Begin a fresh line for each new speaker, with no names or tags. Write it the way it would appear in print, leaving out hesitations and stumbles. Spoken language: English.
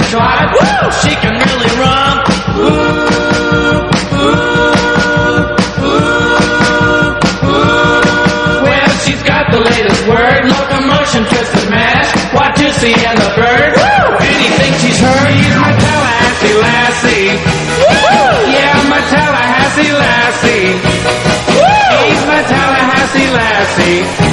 slide. Woo! She can really run. Ooh, ooh, ooh, ooh. Well, she's got the latest word. Locomotion, twisted mash. What you see in the bird. Woo! Anything she's heard. She's my Tallahassee lassie. Woo! Yeah, my Tallahassee lassie. Woo! He's my Tallahassee lassie.